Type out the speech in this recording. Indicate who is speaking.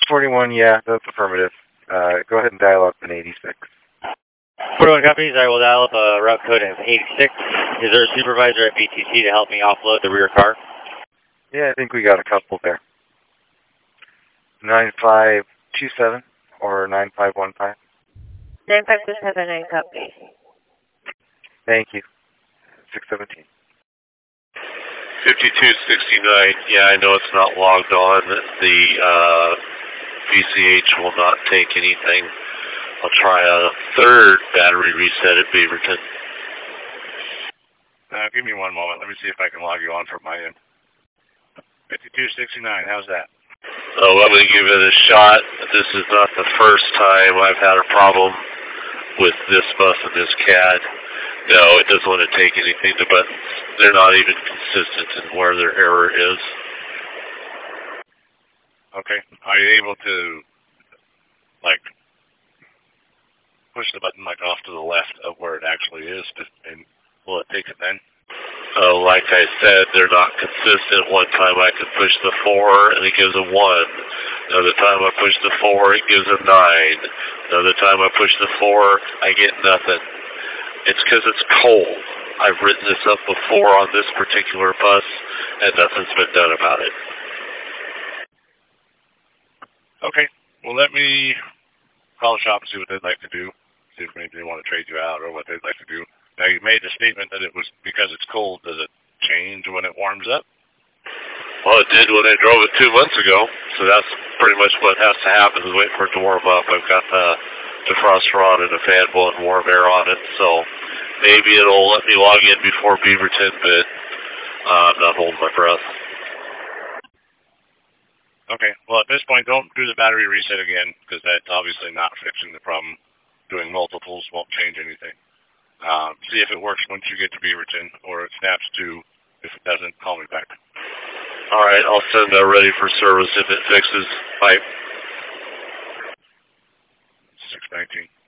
Speaker 1: 41, yeah, that's affirmative. Go ahead and dial up in 86.
Speaker 2: 41 companies, I will dial up a route code of 86. Is there a supervisor at BTC to help me offload the rear car?
Speaker 1: Yeah, I think we got a couple there. 9527 or 9515.
Speaker 3: 9527, copy.
Speaker 1: Thank you. 617.
Speaker 4: 5269, yeah, I know it's not logged on. The VCH will not take anything. I'll try a third battery reset at Beaverton.
Speaker 5: Give me one moment. Let me see if I can log you on from my end. 5269, how's that?
Speaker 4: Oh, I'm going to give it a shot. This is not the first time I've had a problem with this bus and this CAD. No, it doesn't want to take anything. The buttons, they're not even consistent in where their error is.
Speaker 5: Okay. Are you able to, like, push the button like off to the left of where it actually is, and will it take it then?
Speaker 4: Like I said, they're not consistent. One time I could push the 4 and it gives a 1. Another time I push the 4, it gives a 9. Another time I push the 4, I get nothing. It's because it's cold. I've written this up before on this particular bus, and nothing's been done about it.
Speaker 5: Okay. Well, let me call the shop and see what they'd like to do. See if maybe they want to trade you out or what they'd like to do. Now, you made the statement that it was because it's cold. Does it change when it warms up?
Speaker 4: Well, it did when I drove it 2 months ago, so that's pretty much what has to happen is wait for it to warm up. I've got the defroster on and a fan blowing warm air on it, so maybe it'll let me log in before Beaverton, but I'm not holding my breath.
Speaker 5: Okay. Well, at this point, don't do the battery reset again because that's obviously not fixing the problem. Doing multiples won't change anything. See if it works once you get to Beaverton, or it snaps to. If it doesn't, call me back.
Speaker 4: All right, I'll send that ready for service if it fixes. Bye.
Speaker 5: 619.